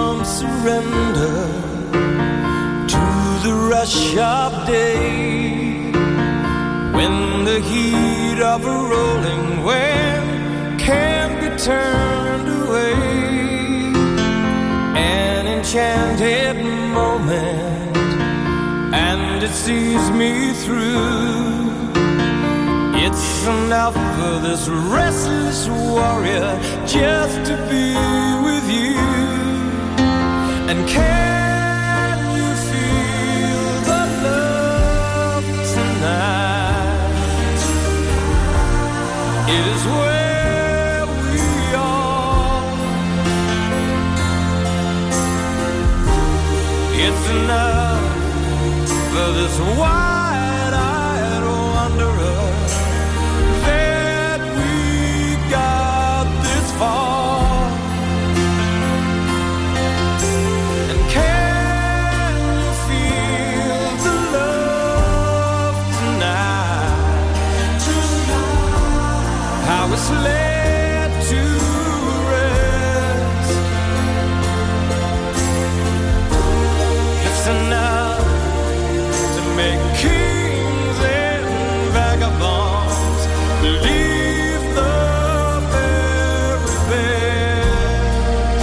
from surrender to the rush of day, when the heat of a rolling wave can't be turned away. An enchanted moment, and it sees me through. It's enough for this restless warrior just to be with you. And can you feel the love tonight? It is where we are. It's enough for this wide-eyed wanderer that we got this far. And can you feel the love tonight? How it's laid to rest. It's enough to make kings and vagabonds believe the very best.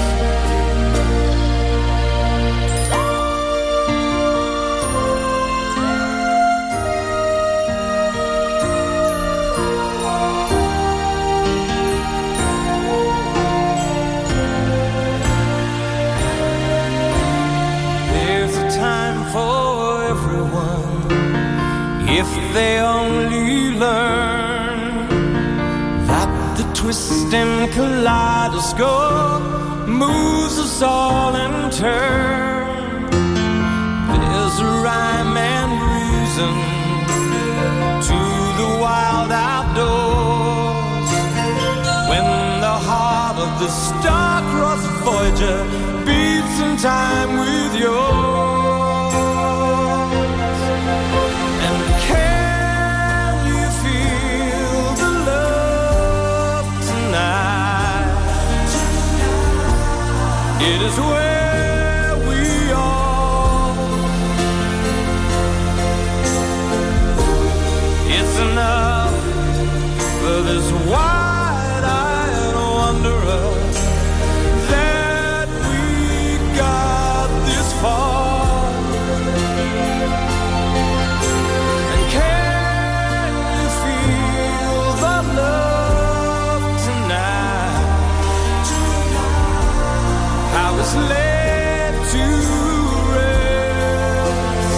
There's a time for everyone if they only learn that the twisting kaleidoscope moves us all in turn. There's a rhyme and reason to the wild outdoors, when the heart of the star-crossed Voyager beats in time with yours. And can you feel the love tonight? It is where we are. It's enough for this wide-eyed wanderer that we got this far. And can you feel the love tonight? How it's laid to rest.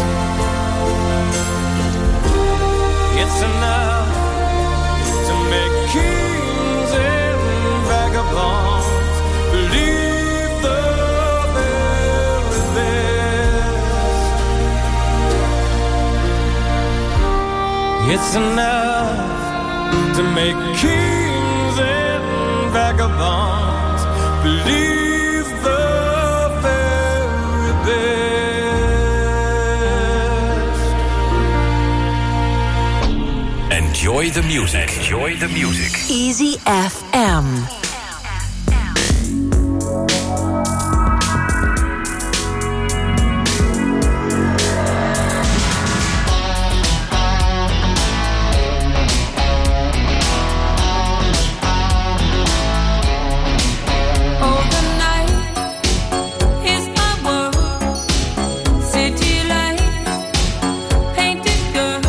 It's enough to make kings and vagabonds believe the very best. It's enough to make kings and vagabonds believe the very best. Enjoy the music. Enjoy the music. Easy FM.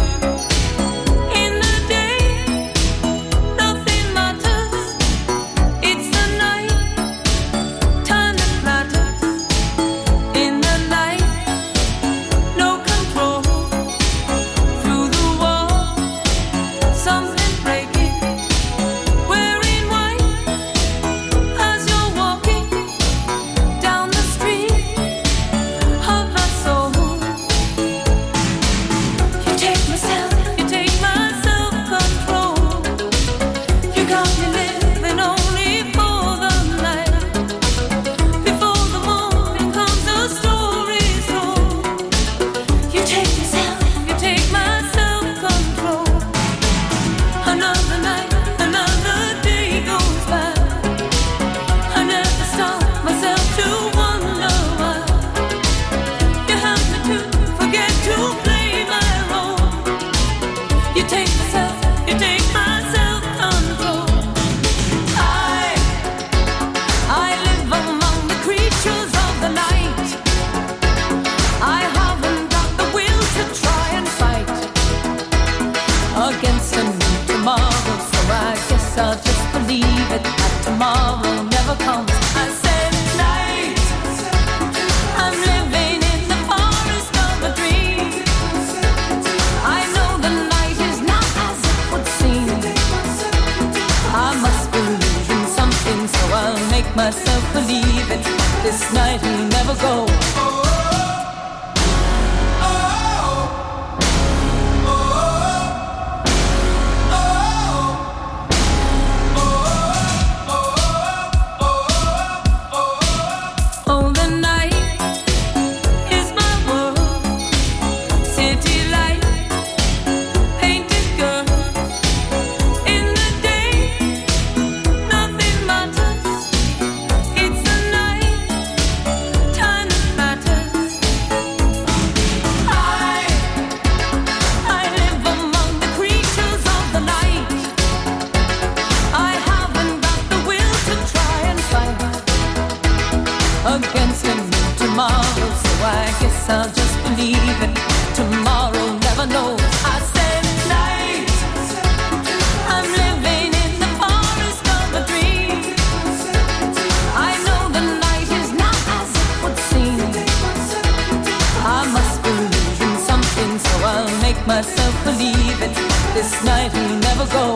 Painted girl in the day, nothing matters. This night will never go. I'll just believe it. Tomorrow never knows. I said night. I'm living in the forest of a dream. I know the night is not as it would seem. I must believe in something, so I'll make myself believe it. This night will never go.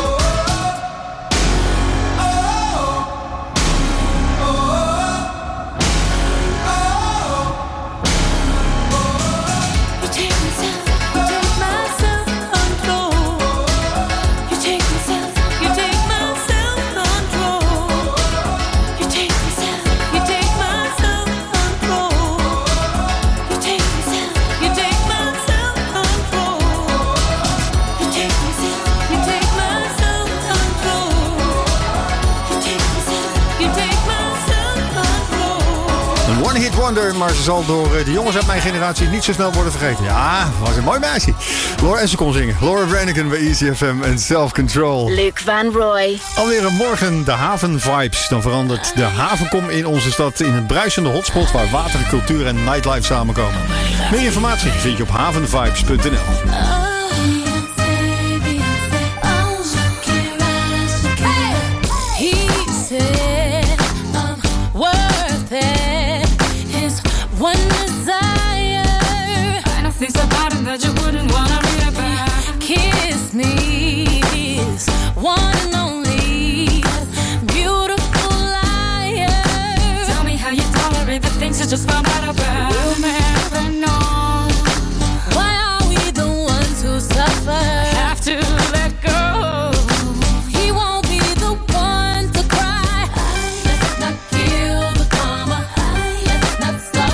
Wonder, maar ze zal door de jongens uit mijn generatie niet zo snel worden vergeten. Ja, was een mooi meisje. Laura, en ze kon zingen. Laura Branigan bij Easy FM en Self Control. Luc Van Roy. Alweer een morgen de haven-vibes. Dan verandert de havenkom in onze stad in een bruisende hotspot waar water, cultuur en nightlife samenkomen. Meer informatie vind je op havenvibes.nl. One desire, I know things about him that you wouldn't wanna read about. Kiss me, this one and only beautiful liar. Tell me how you tolerate the things you just found out about. We'll never know. Why are we the ones who suffer? Have to let go. He won't be the one to cry. Let's not kill the karma. Let's not stop.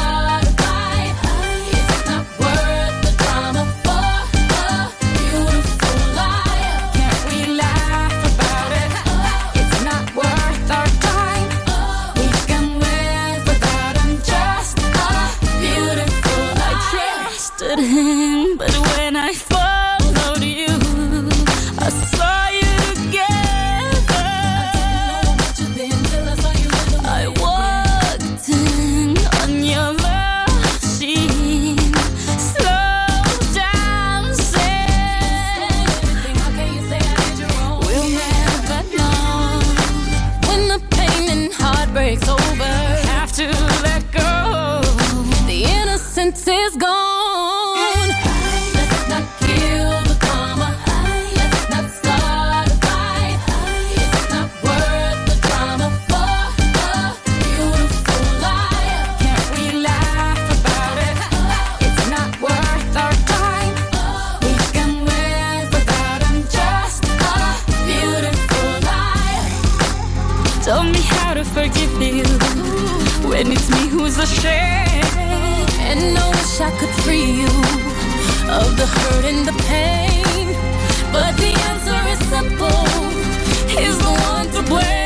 Him, but when I followed you, I saw you together. I walked in on your love scene, slow dancing. We'll never know when the pain and heartbreak's over. Have to let go. The innocence is gone. Tell me how to forgive you when it's me who's ashamed. And I wish I could free you of the hurt and the pain. But the answer is simple, he's the one to blame.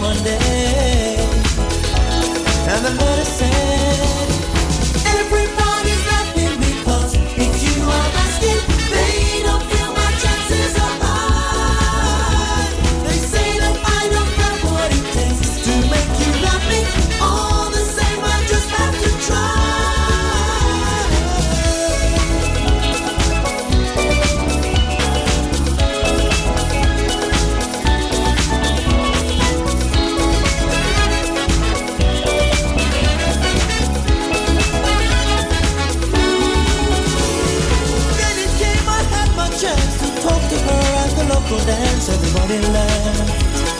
one day. And the letter said, everybody's laughing because it's you I'm asking. They don't feel my chances are high. They say that I don't have what it takes to make you love me. All the same, I just have to try. Local dance, everybody laughed.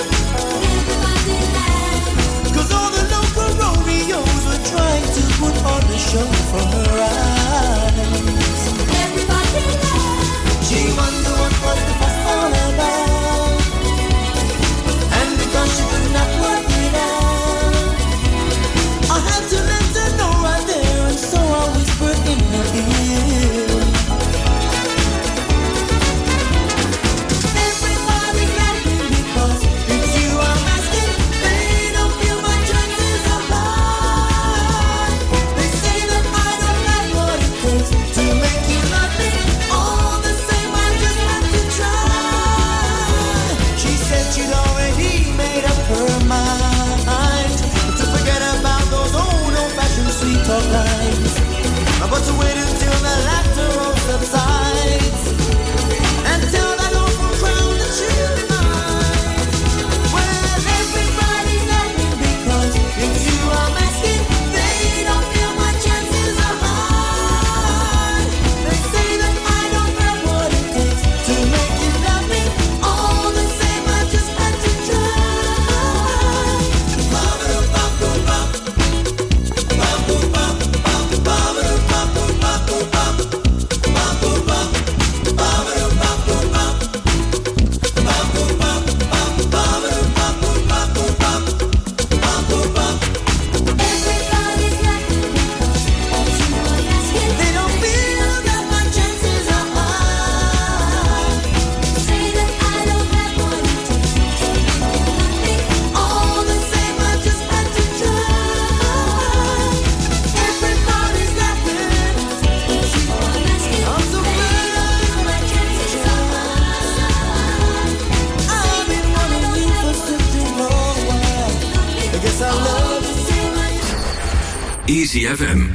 Cause all the local rodeos were trying to put on the show for her eyes. Everybody laughed. She wondered what was the fuss all about. And because she could not work it out, I had to let her know right there. And so I whispered in her ear, but to wait until the laughter all subsides and tell that awful crowd that she'll be mine. Well, everybody's laughing because it's you I'm asking. They don't feel my chances are high. They say that I don't have what it takes to make you love me. All the same, I just had to try. Easy FM.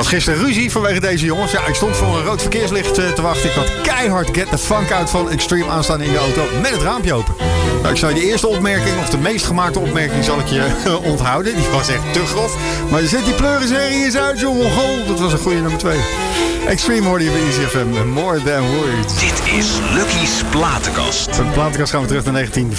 was gisteren ruzie vanwege deze jongens. Ja, ik stond voor een rood verkeerslicht te wachten. Ik had keihard Get the Funk Out van Extreme aanstaan in de auto met het raampje open. Nou, ik zal je de eerste opmerking, of de meest gemaakte opmerking, zal ik je onthouden. Die was echt te grof. Maar zet die pleurenserie eens uit, jongen. Goh, dat was een goede nummer 2. Extreme hoorde je bij Easy FM. More Than Words. Dit is Lucky's Platenkast. Van de platenkast gaan we terug naar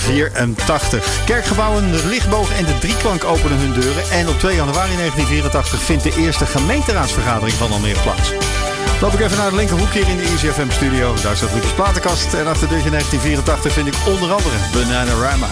1984. Kerkgebouwen, de Lichtboog en de Drieklank openen hun deuren. En op 2 januari 1984 vindt de eerste gemeenteraadsvergadering van Almere plaats. Loop ik even naar de linkerhoek hier in de Easy FM studio. Daar staat Lucky's Platenkast. En achter de deur 1984 vind ik onder andere Bananarama.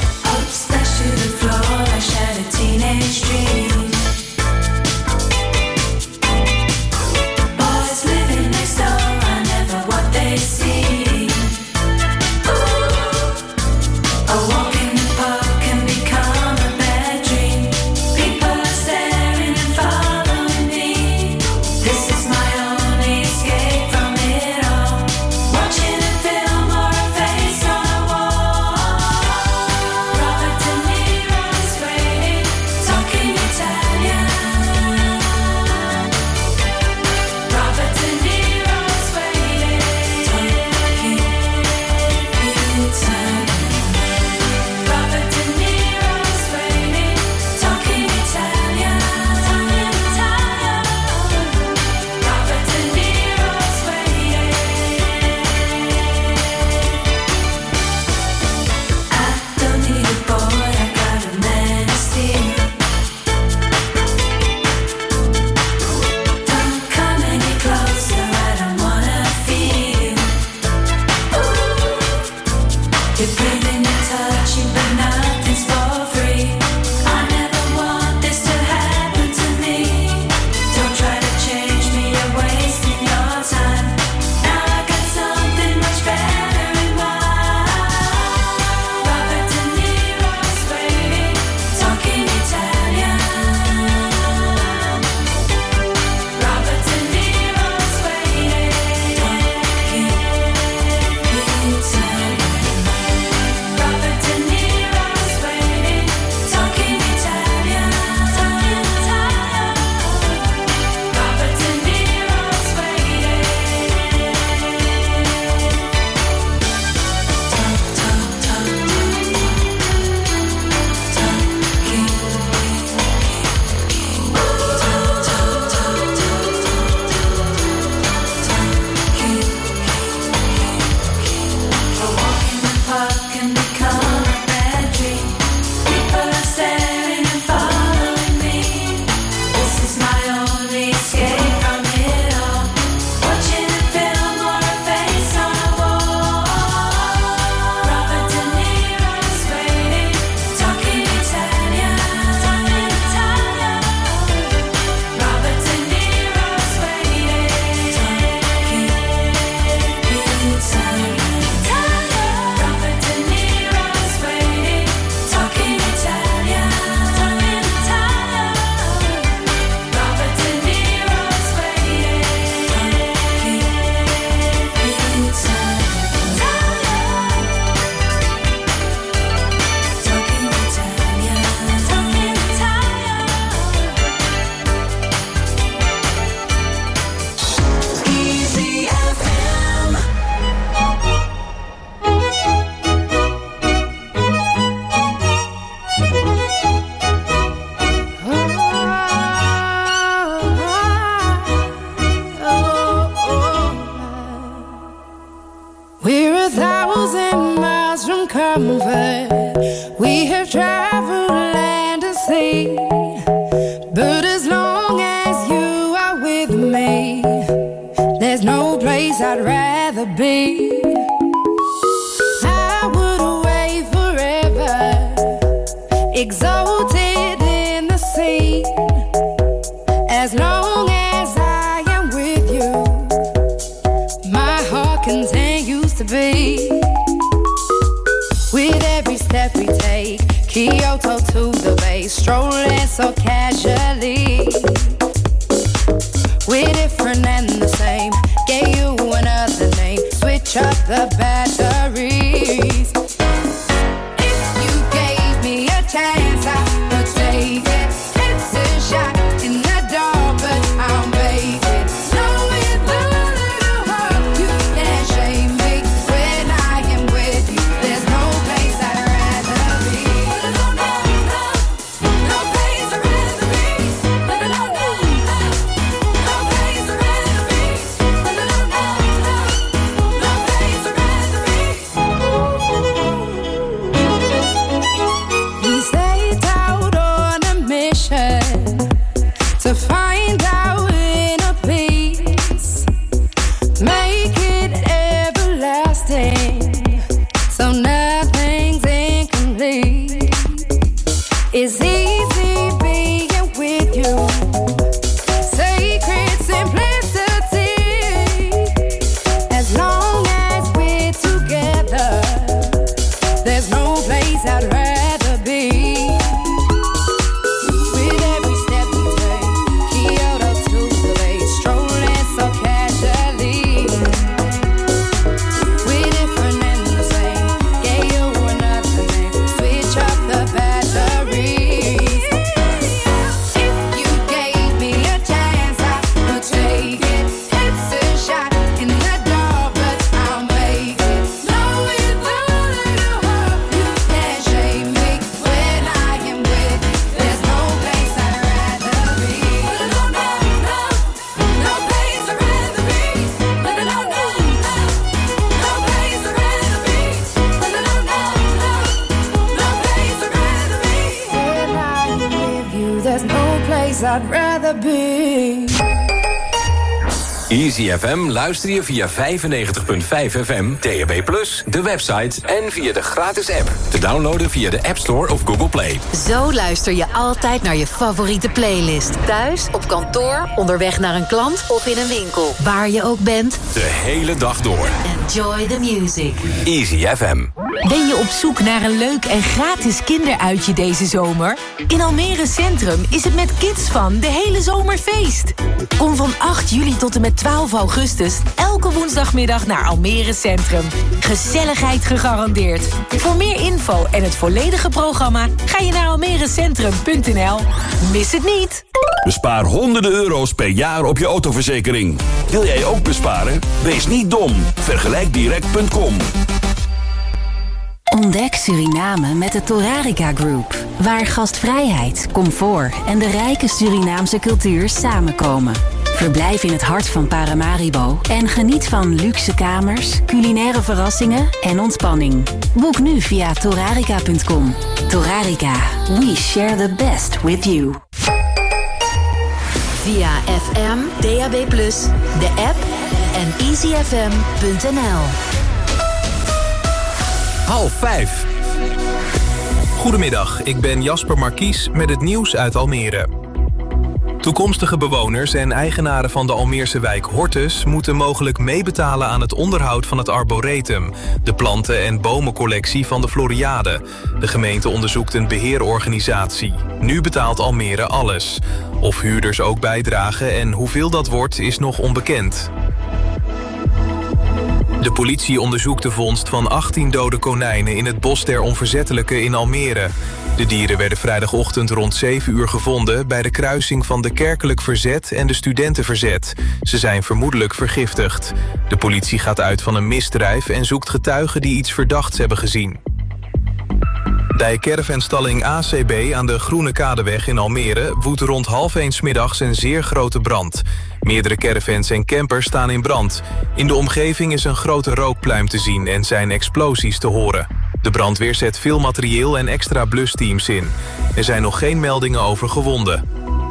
Chance, I would take it. It's a shot in the dark, but I'm baby. I'd rather be. Easy FM luister je via 95.5 FM, DAB+, de website en via de gratis app. Te downloaden via de App Store of Google Play. Zo luister je altijd naar je favoriete playlist. Thuis, op kantoor, onderweg naar een klant of in een winkel. Waar je ook bent. De hele dag door. Enjoy the music. Easy FM. Ben je op zoek naar een leuk en gratis kinderuitje deze zomer? In Almere Centrum is het met KidsFun de hele zomer feest. Kom van 8 juli tot en met 12 augustus elke woensdagmiddag naar Almere Centrum. Gezelligheid gegarandeerd. Voor meer info en het volledige programma ga je naar almerecentrum.nl. Mis het niet! Bespaar honderden euro's per jaar op je autoverzekering. Wil jij ook besparen? Wees niet dom. Vergelijkdirect.com. Ontdek Suriname met de Torarica Group. Waar gastvrijheid, comfort en de rijke Surinaamse cultuur samenkomen. Verblijf in het hart van Paramaribo en geniet van luxe kamers, culinaire verrassingen en ontspanning. Boek nu via torarica.com. Torarica, we share the best with you. Via FM, DAB+, de app en easyfm.nl. 4:30. Goedemiddag, ik ben Jasper Markies met het nieuws uit Almere. Toekomstige bewoners en eigenaren van de Almeerse wijk Hortus moeten mogelijk meebetalen aan het onderhoud van het arboretum, de planten- en bomencollectie van de Floriade. De gemeente onderzoekt een beheerorganisatie. Nu betaalt Almere alles. Of huurders ook bijdragen en hoeveel dat wordt is nog onbekend. De politie onderzoekt de vondst van 18 dode konijnen in het Bos der Onverzettelijken in Almere. De dieren werden vrijdagochtend rond 7 uur gevonden bij de kruising van de Kerkelijk Verzet en de Studentenverzet. Ze zijn vermoedelijk vergiftigd. De politie gaat uit van een misdrijf en zoekt getuigen die iets verdachts hebben gezien. Bij caravanstalling ACB aan de Groene Kadeweg in Almere woedt rond 12:30 's middags een zeer grote brand. Meerdere caravans en campers staan in brand. In de omgeving is een grote rookpluim te zien en zijn explosies te horen. De brandweer zet veel materieel en extra blusteams in. Er zijn nog geen meldingen over gewonden.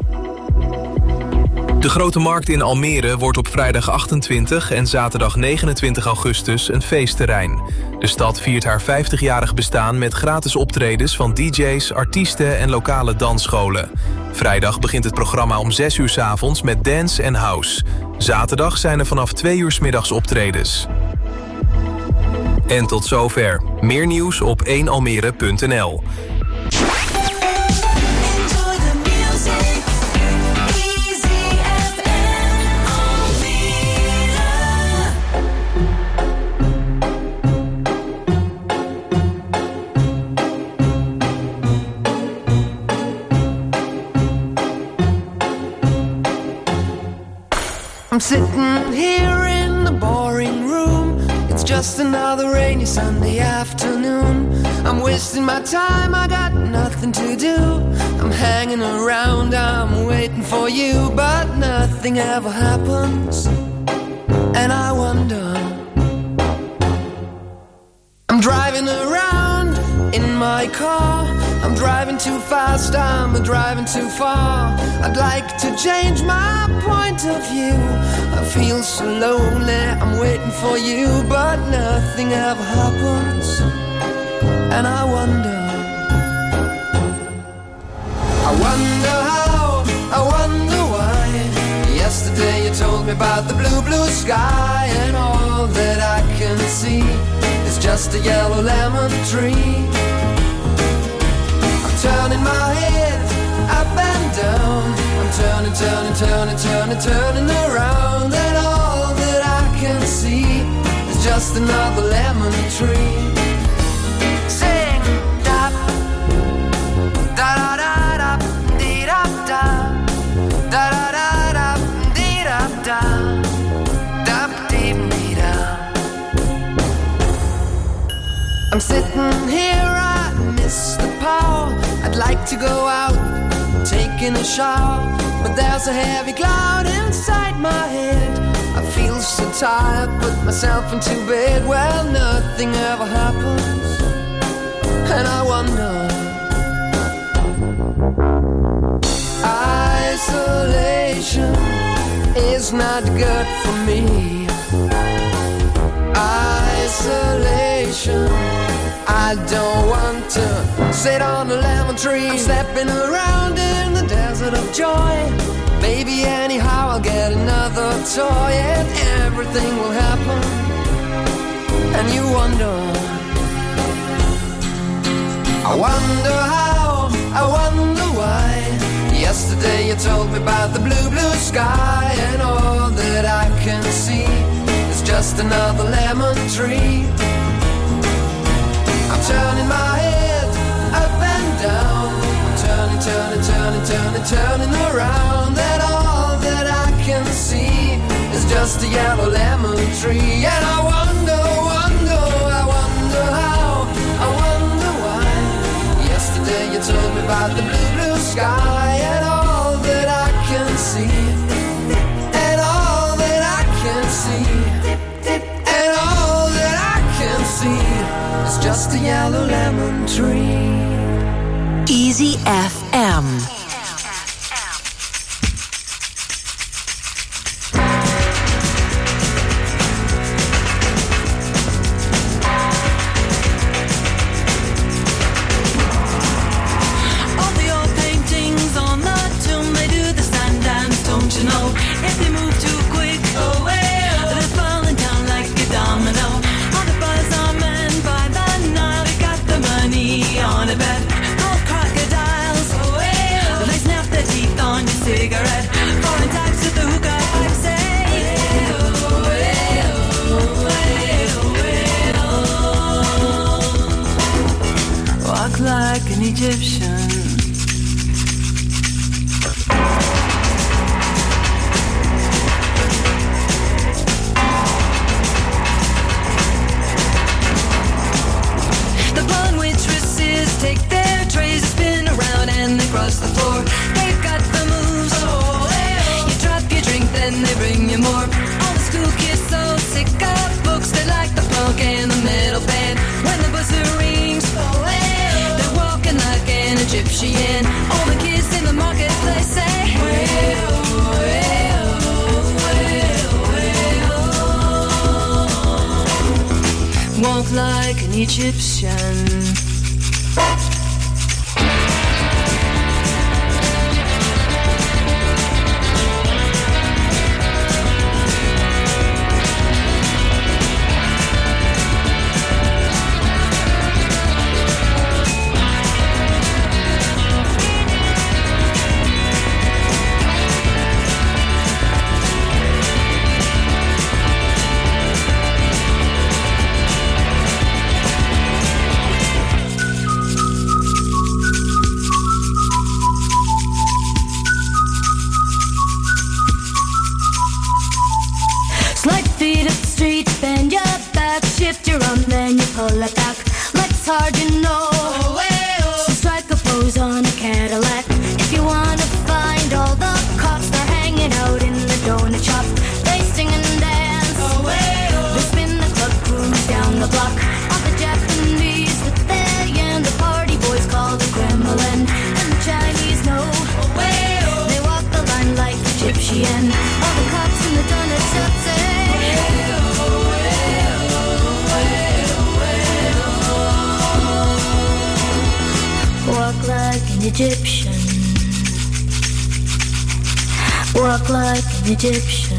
De Grote Markt in Almere wordt op vrijdag 28 en zaterdag 29 augustus een feestterrein. De stad viert haar 50-jarig bestaan met gratis optredens van DJ's, artiesten en lokale dansscholen. Vrijdag begint het programma om 6 uur 's avonds met dance en house. Zaterdag zijn er vanaf 2 uur 's middags optredens. En tot zover. Meer nieuws op 1almere.nl. I'm sitting here in the boring room. It's just another rainy Sunday afternoon. I'm wasting my time, I got nothing to do. I'm hanging around, I'm waiting for you, but nothing ever happens. And I wonder, I'm driving around in my car. I'm driving too fast, I'm driving too far. I'd like to change my point of view. I feel so lonely, I'm waiting for you, but nothing ever happens. And I wonder how, I wonder why. Yesterday you told me about the blue, blue sky, and all that I can see is just a yellow lemon tree. Turning my head up and down. I'm turning, turning, turning, turning, turning around. And all that I can see is just another lemon tree. Sing da da da da da dee da da da da da da dee da da da dee dee da. I'm sitting here, I miss the power. I'd like to go out, taking a shower, but there's a heavy cloud inside my head. I feel so tired, put myself into bed. Well, nothing ever happens, and I wonder Isolation is not good for me. Isolation, I don't want to sit on a lemon tree. I'm stepping around in the desert of joy. Maybe anyhow I'll get another toy and everything will happen. And you wonder, I wonder how, I wonder why. Yesterday you told me about the blue, blue sky, and all that I can see is just another lemon tree. I'm turning my head up and down, I'm turning, turning, turning, turning, turning around, and all that I can see is just a yellow lemon tree. And I wonder, wonder, I wonder how, I wonder why. Yesterday you told me about the blue, blue sky, and all that I can see, and all that I can see, and all that I can see is just a yellow lemon tree. Easy FM. Like an Egyptian. The blonde waitresses take their trays and spin around and they cross the floor. They've got the moves. You drop your drink, then they bring you more. All the school kids so sick of books, they like the punk and the metal band. When the buzzer rings, like an Egyptian. All the kids in the marketplace say, well, well, well, well. Walk like an Egyptian. Shift your arm, then you pull it back. Legs hard, you know. So strike a pose on a Cadillac. If you wanna find all the cops, they're hanging out in the donut shop. They sing and dance. They spin the club cruise down the block. All the Japanese with their yen, the party boys call the Kremlin, and the Chinese know. They walk the line like Egyptian. All the cops in the donut shop say, walk like an Egyptian. Walk like an Egyptian.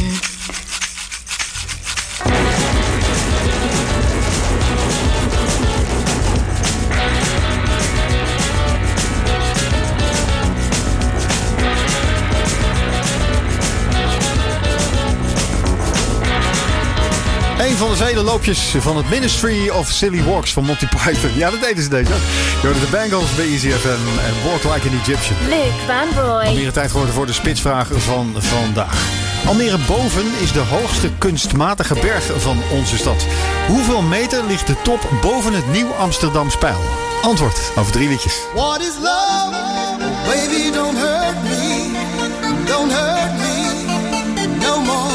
Een van de zedenloopjes van het Ministry of Silly Walks van Monty Python. Ja, dat deden ze deze ook. Je hoorde de Bangles bij Easy FM en Walk Like an Egyptian. Luc van Boy. Almere tijd geworden voor de spitsvraag van vandaag. Almere Boven is de hoogste kunstmatige berg van onze stad. Hoeveel meter ligt de top boven het Nieuw Amsterdam Spijl? Antwoord over 3 liedjes. What is love? Baby, don't hurt me. Don't hurt me no more.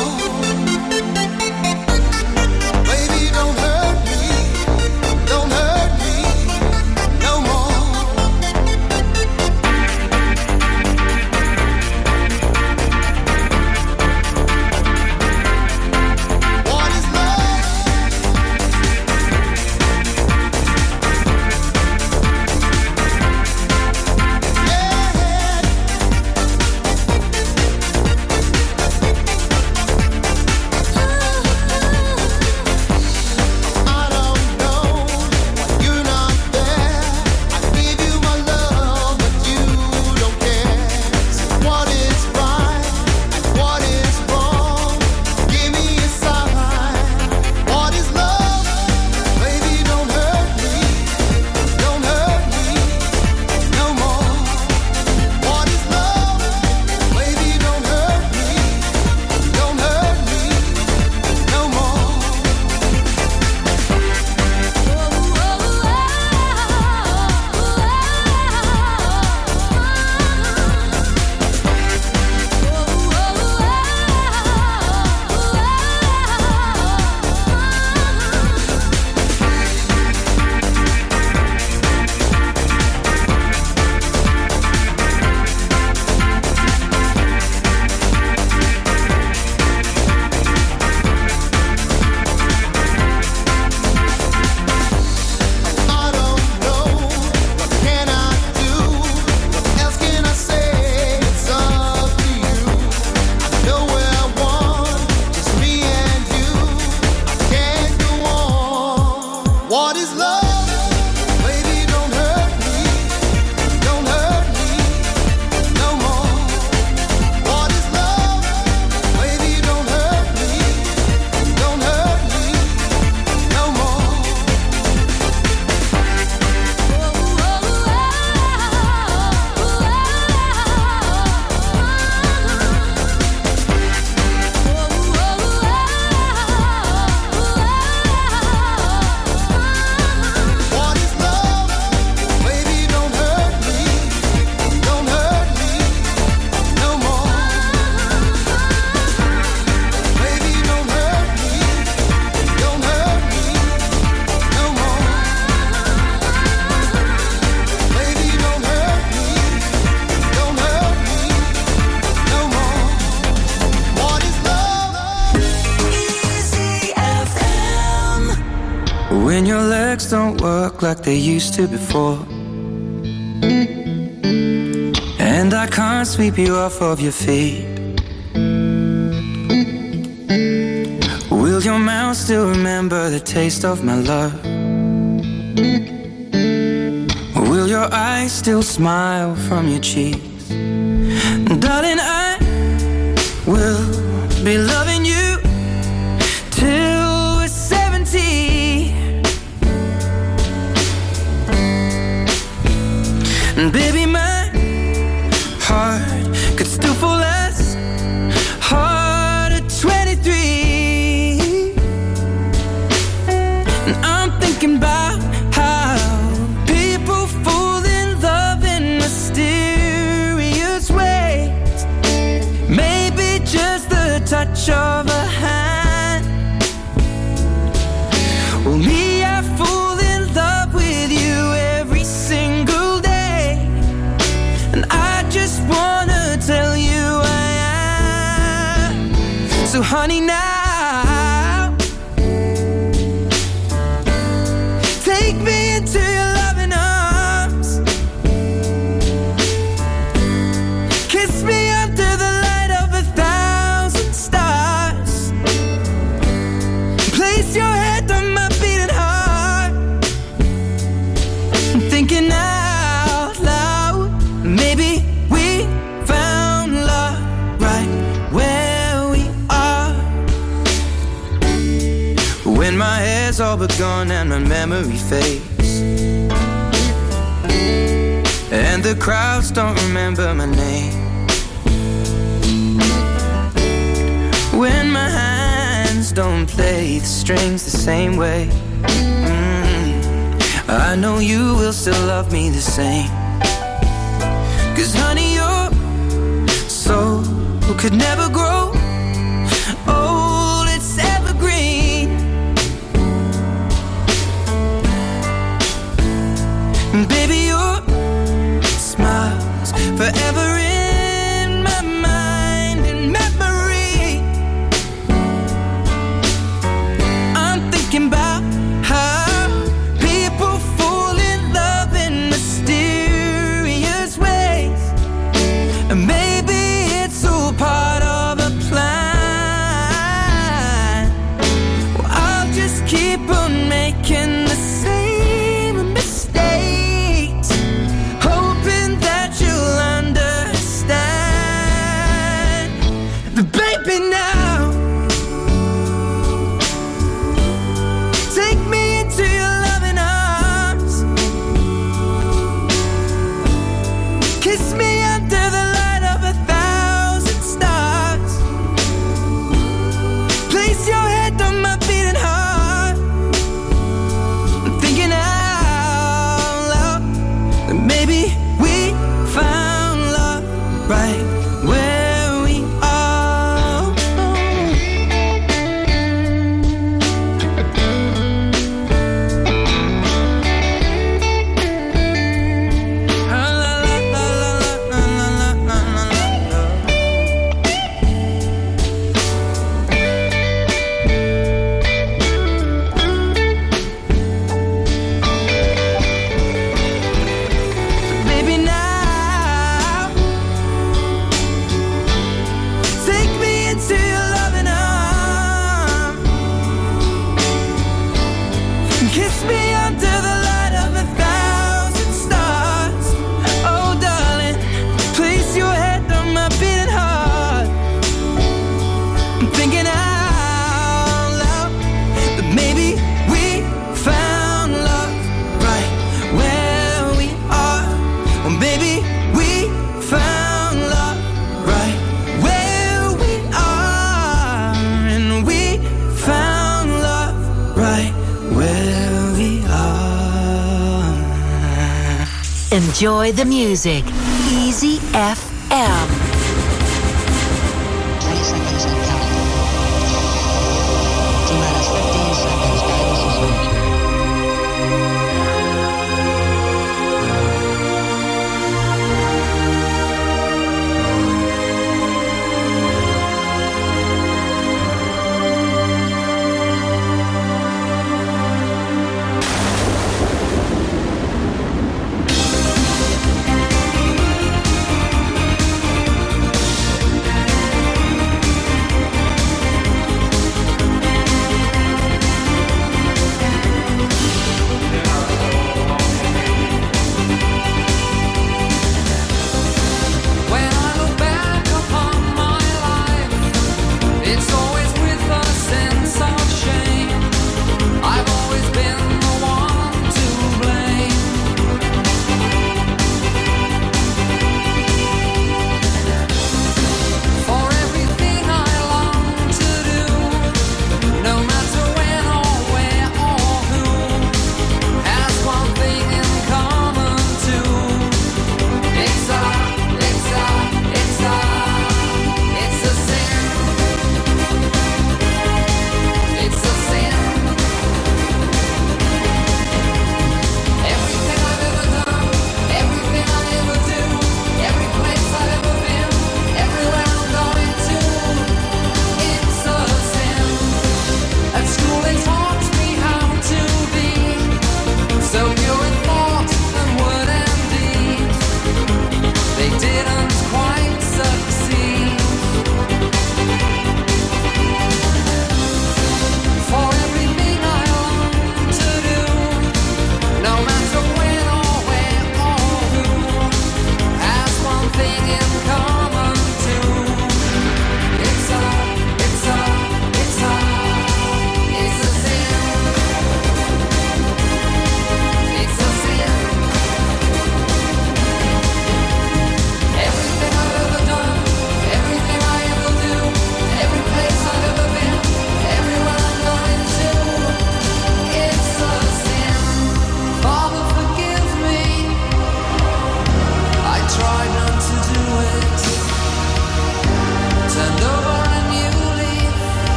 Baby, don't hurt me. Don't hurt me no more. What is love? Baby, don't hurt me. Don't hurt me no more. What is love? Baby, don't hurt me. Don't hurt me no more. What is love? Baby, don't hurt me. Don't hurt me no more. Baby, don't hurt me. Don't hurt me no more. Baby, don't hurt me. Don't hurt me no more. What is love? Easy FM. When your legs don't work like they used to before, and I can't sweep you off of your feet, will your mouth still remember the taste of my love? Will your eyes still smile from your cheeks? Darling, I will be loving you till we're 70. And baby, my heart could still fall as hard at 23. And I'm thinking about how people fall in love in mysterious ways. Maybe just the touch of a hand. Well, me, I fall in love with you every single day. And I just wanna tell you I am. So honey, now take me into your loving arms. Kiss me under the light of 1,000 stars. Place your head on my beating heart. I'm thinking out loud, maybe we found love right where we are. When my hair's all but gone and my memory fades, and the crowds don't remember my name, when my hands don't play the strings the same way, I know you will still love me the same. 'Cause honey, your soul could never grow old, it's evergreen. And baby, your smile's forever in my mind and memory. I'm thinking about how people fall in love in mysterious ways. And maybe it's all part of a plan. me under the light of 1,000 stars. Oh, darling, place your head on my beating heart. I'm thinking out loud that maybe we found love right where we are. Well, maybe we found love right where we are. And we found love right where we are. Enjoy the music. Easy FM. 20 seconds and counting. T-minus 15 seconds. Guidance is reached.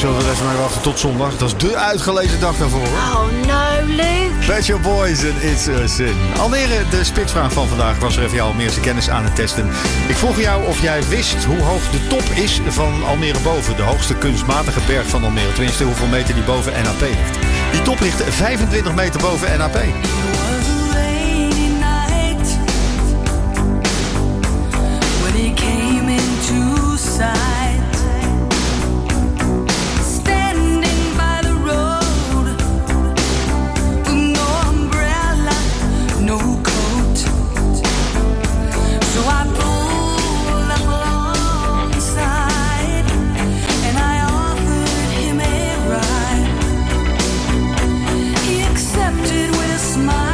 zullen we even maar wachten tot zondag. Dat is de uitgelezen dag daarvoor, hoor. Oh no, Luc. Pet Shop Boys en It's a Sin. Almere, de spitsvraag van vandaag was er even jouw Almeerse kennis aan het testen. Ik vroeg jou of jij wist hoe hoog de top is van Almere boven. De hoogste kunstmatige berg van Almere. Tenminste, hoeveel meter die boven NAP ligt. Die top ligt 25 meter boven NAP. Smile.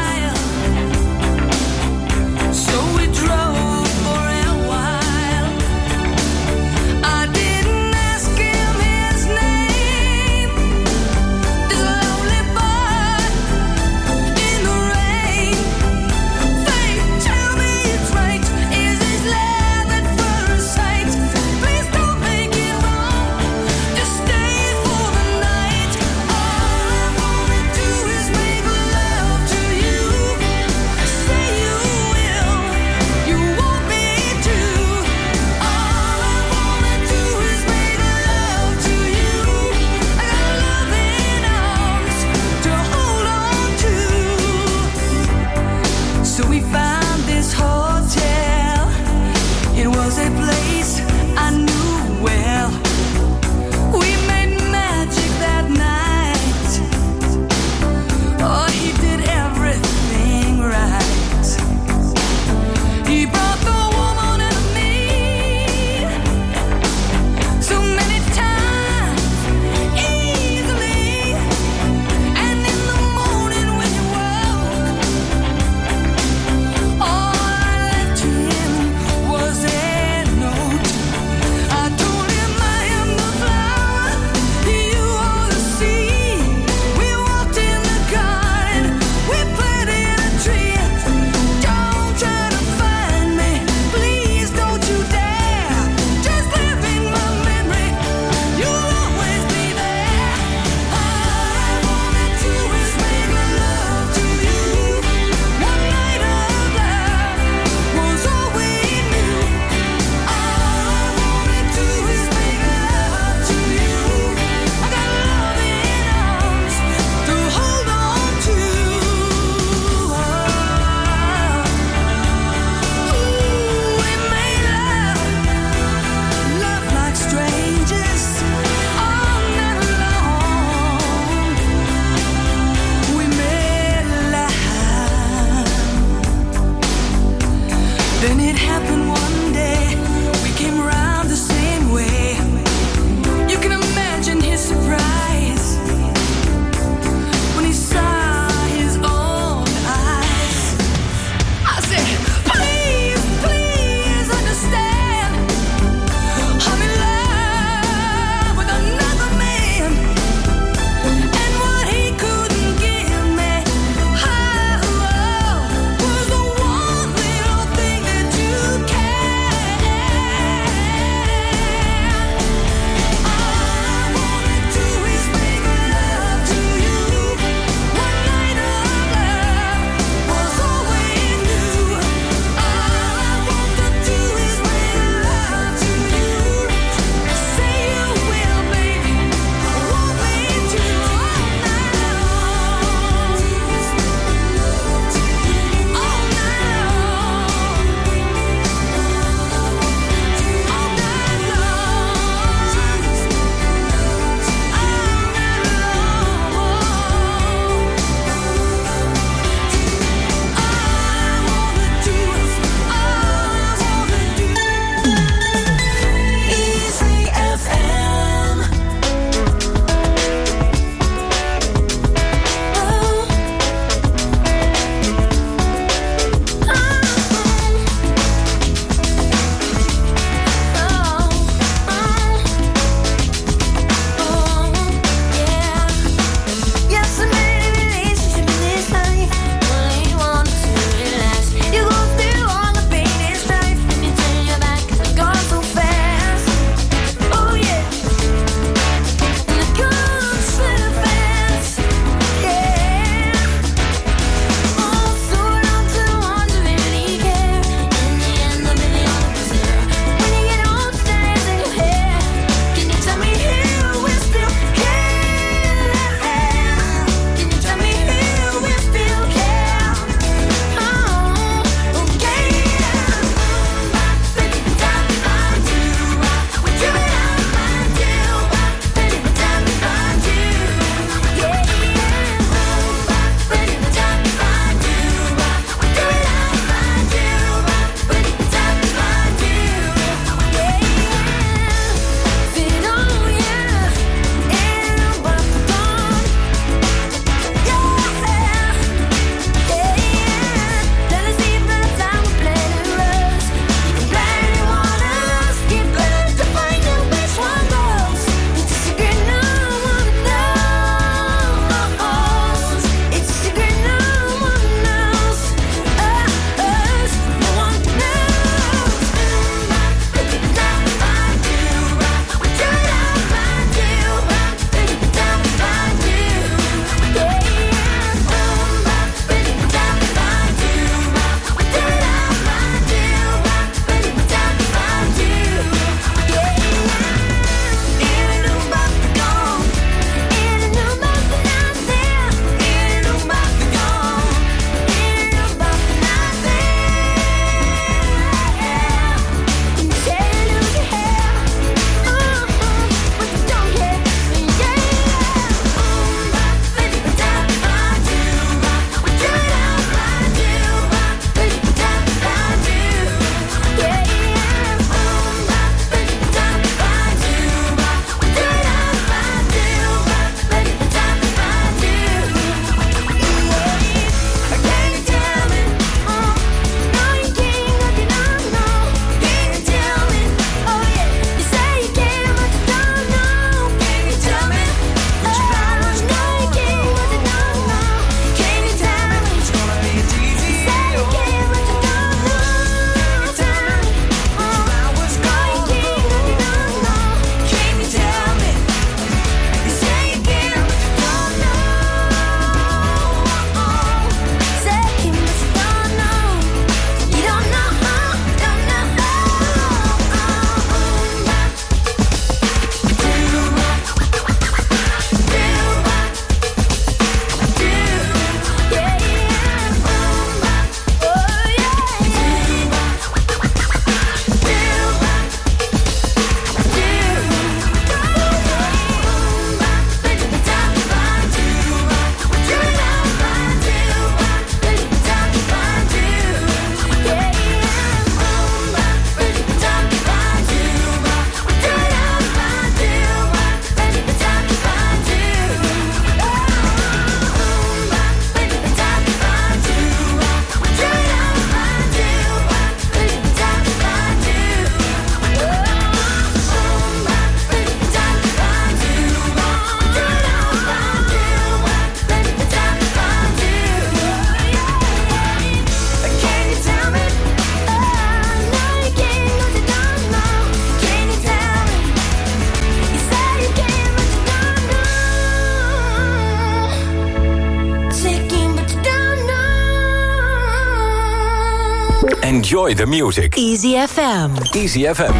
Enjoy the music. Easy FM. Easy FM.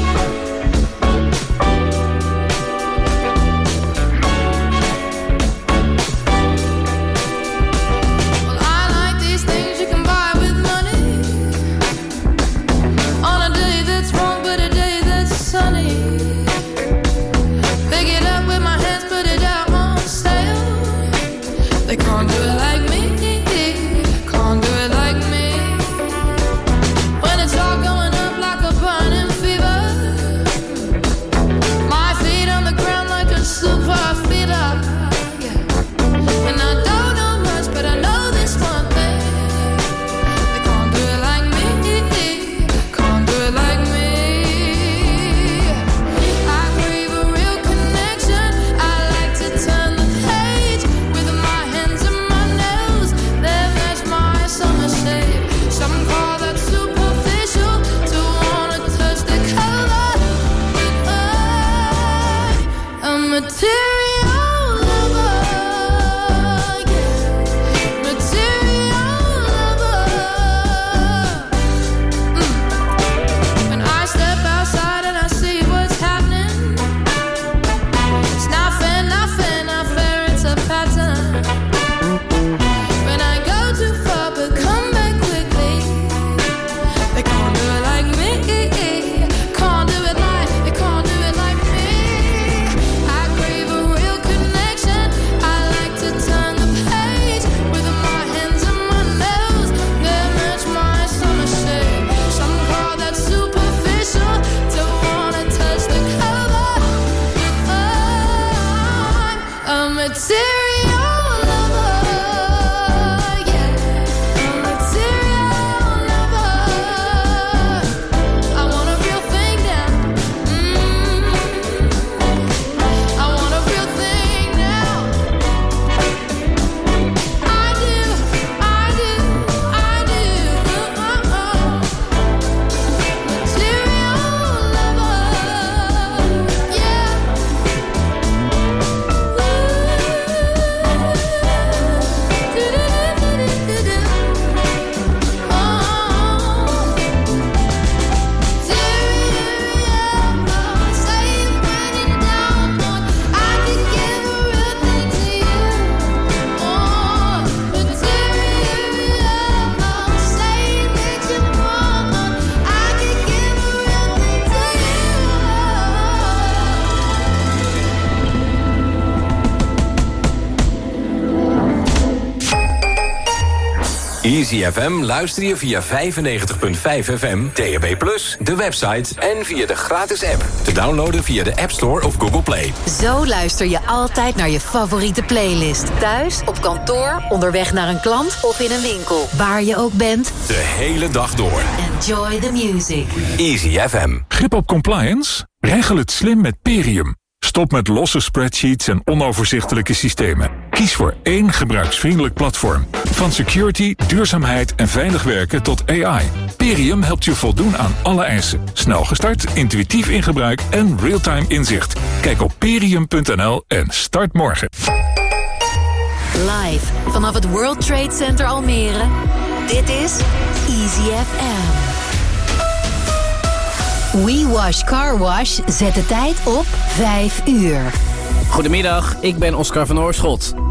Easy FM luister je via 95.5 FM, DAB+, de website en via de gratis app. Te downloaden via de App Store of Google Play. Zo luister je altijd naar je favoriete playlist. Thuis, op kantoor, onderweg naar een klant of in een winkel. Waar je ook bent. De hele dag door. Enjoy the music. Easy FM. Grip op compliance? Regel het slim met Perium. Stop met losse spreadsheets en onoverzichtelijke systemen. Kies voor één gebruiksvriendelijk platform. Van security, duurzaamheid en veilig werken tot AI. Perium helpt je voldoen aan alle eisen. Snel gestart, intuïtief in gebruik en real-time inzicht. Kijk op perium.nl en start morgen. Live vanaf het World Trade Center Almere. Dit is Easy FM. We Wash Car Wash zet de tijd op 5 uur. Goedemiddag, ik ben Oscar van Oorschot.